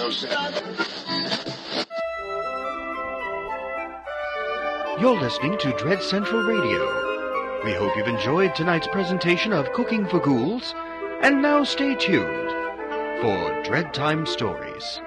You're listening to Dread Central Radio. We hope you've enjoyed tonight's presentation of Cooking for Ghouls, and now stay tuned for Dread Time Stories.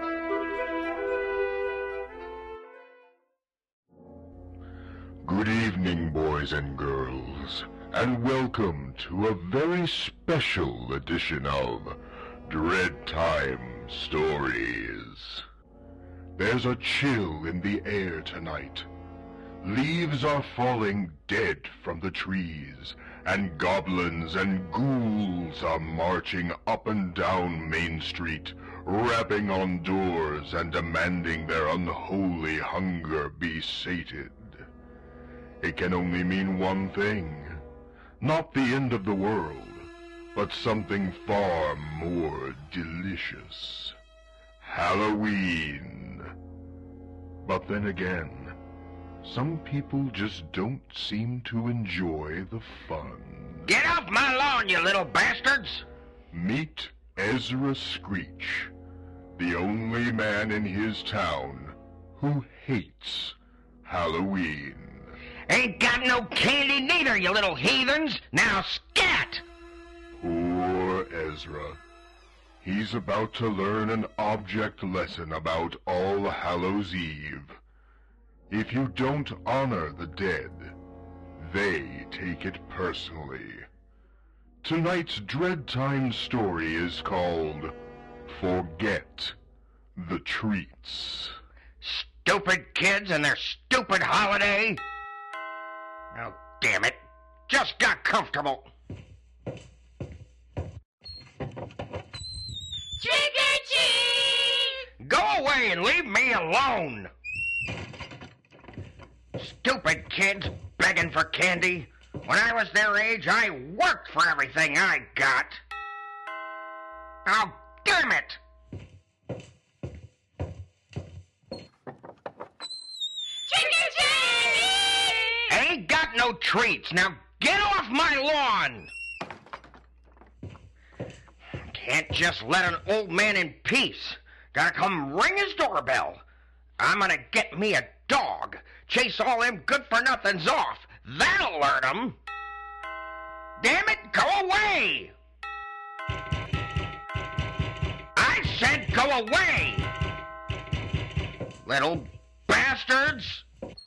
Good evening, boys and girls, and welcome to a very special edition of Dread Time Stories. There's a chill in the air tonight. Leaves are falling dead from the trees, and goblins and ghouls are marching up and down Main Street, rapping on doors and demanding their unholy hunger be sated. It can only mean one thing. Not the end of the world, but something far more delicious. Halloween. But then again, some people just don't seem to enjoy the fun. Get off my lawn, you little bastards! Meet Ezra Screech, the only man in his town who hates Halloween. Ain't got no candy neither, you little heathens! Now scat! Poor Ezra. He's about to learn an object lesson about All Hallows Eve. If you don't honor the dead, they take it personally. Tonight's Dread Time story is called Forget the Treats. Stupid kids and their stupid holiday! Oh, damn it. Just got comfortable. Trick or treat! Go away and leave me alone! Stupid kids begging for candy. When I was their age, I worked for everything I got. Oh, damn it! Trick or treat! Ain't got no treats. Now get off my lawn! Can't just let an old man in peace. Gotta come ring his doorbell. I'm gonna get me a dog. Chase all them good-for-nothings off. That'll alert 'em. Damn it, go away! I said go away! Little bastards!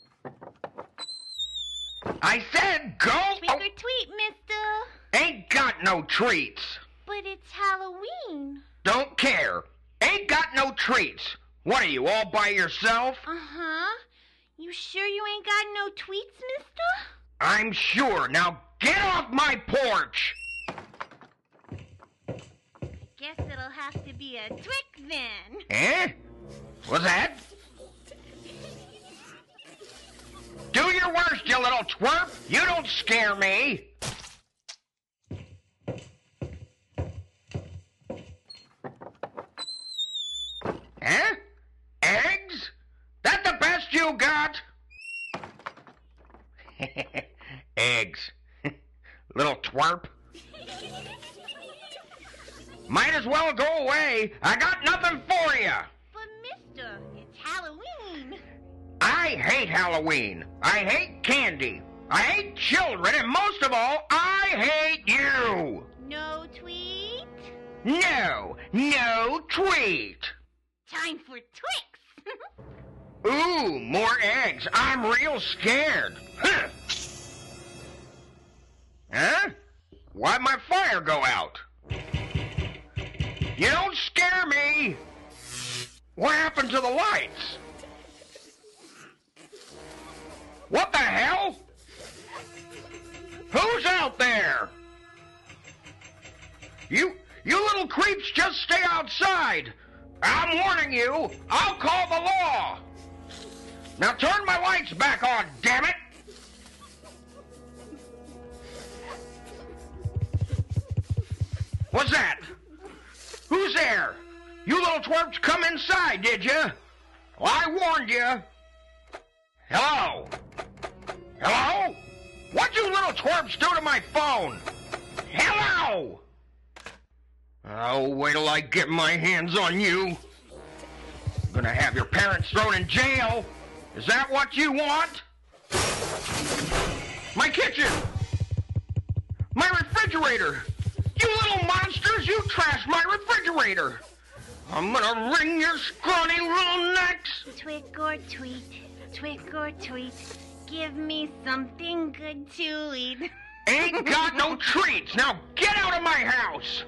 I said go... Trick or treat, mister. Ain't got no treats. But it's Halloween. Don't care. Ain't got no treats. What are you, all by yourself? Uh-huh. You sure you ain't got no tweets, mister? I'm sure. Now get off my porch! I guess it'll have to be a trick then. Eh? What's that? Do your worst, you little twerp. You don't scare me. Huh? Eggs? That the best you got? Eggs. Little twerp. Might as well go away. I got nothing for you. But mister, it's Halloween. I hate Halloween. I hate candy. I hate children, and most of all, I hate you. No tweet? No tweet. Time for Twix. Ooh, more eggs. I'm real scared. Huh? Huh? Why'd my fire go out? You don't scare me. What happened to the lights? What the hell? Who's out there? You little creeps, just stay outside. I'm warning you, I'll call the law. Now turn my lights back on, damn it. What's that? Who's there? You little twerps come inside, did you? Well, I warned you. Hello? Hello? What'd you little twerps do to my phone? Hello? Oh, wait till I get my hands on you. Gonna have your parents thrown in jail? Is that what you want? My kitchen! My refrigerator! You little monsters, you trashed my refrigerator! I'm gonna wring your scrawny little necks! Twick or tweet, twick or tweet, give me something good to eat. Ain't got no treats! Now get out of my house!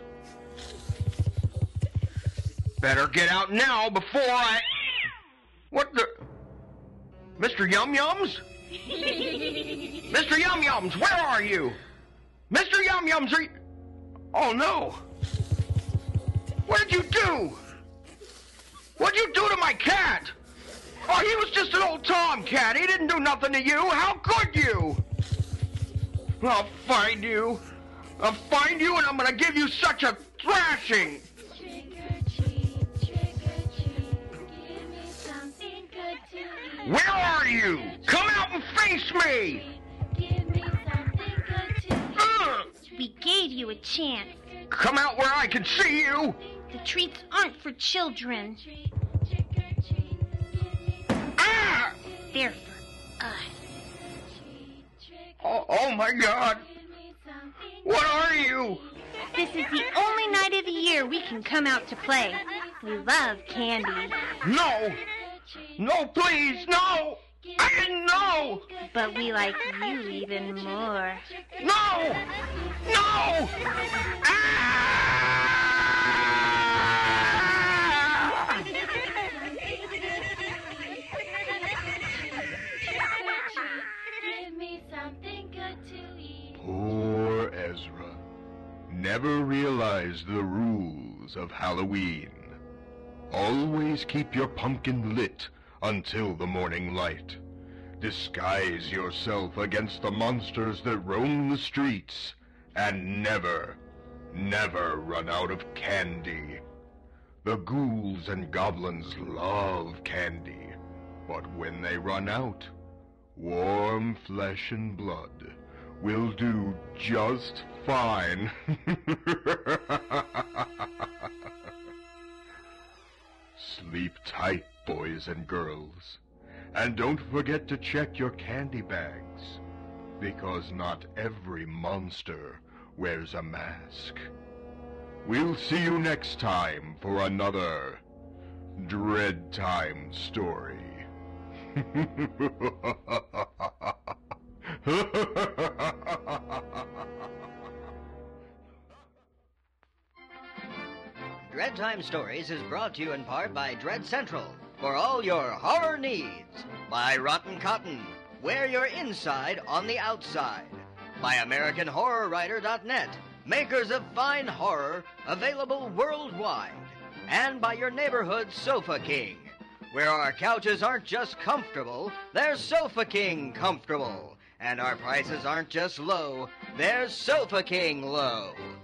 Better get out now before I... What the... Mr. Yum-Yums? Mr. Yum-Yums, where are you? Mr. Yum-Yums, are you... Oh, no. What did you do? What'd you do to my cat? Oh, he was just an old tomcat. He didn't do nothing to you. How could you? I'll find you. I'll find you, and I'm going to give you such a thrashing. Trick or treat, give me something good to eat. Where are you? Come out and face me. Give me something good to eat. We gave you a chance. Come out where I can see you. The treats aren't for children. Ah! They're for us. Oh, my God. What are you? This is the only night of the year we can come out to play. We love candy. No. No, please, no. I didn't know. But we like you even more. No. No. Ah! Give me something good to eat. Poor Ezra never realized the rules of Halloween. Always keep your pumpkin lit until the morning light. Disguise yourself against the monsters that roam the streets, and never, never run out of candy. The ghouls and goblins love candy, but when they run out, warm flesh and blood will do just fine. Sleep tight, boys and girls. And don't forget to check your candy bags, because not every monster wears a mask. We'll see you next time for another Dread Time story. Dread Time Stories is brought to you in part by Dread Central for all your horror needs. By Rotten Cotton, wear your inside on the outside. By AmericanHorrorWriter.net, makers of fine horror available worldwide. And by your neighborhood Sofa King, where our couches aren't just comfortable, they're Sofa King comfortable. And our prices aren't just low, they're Sofa King low.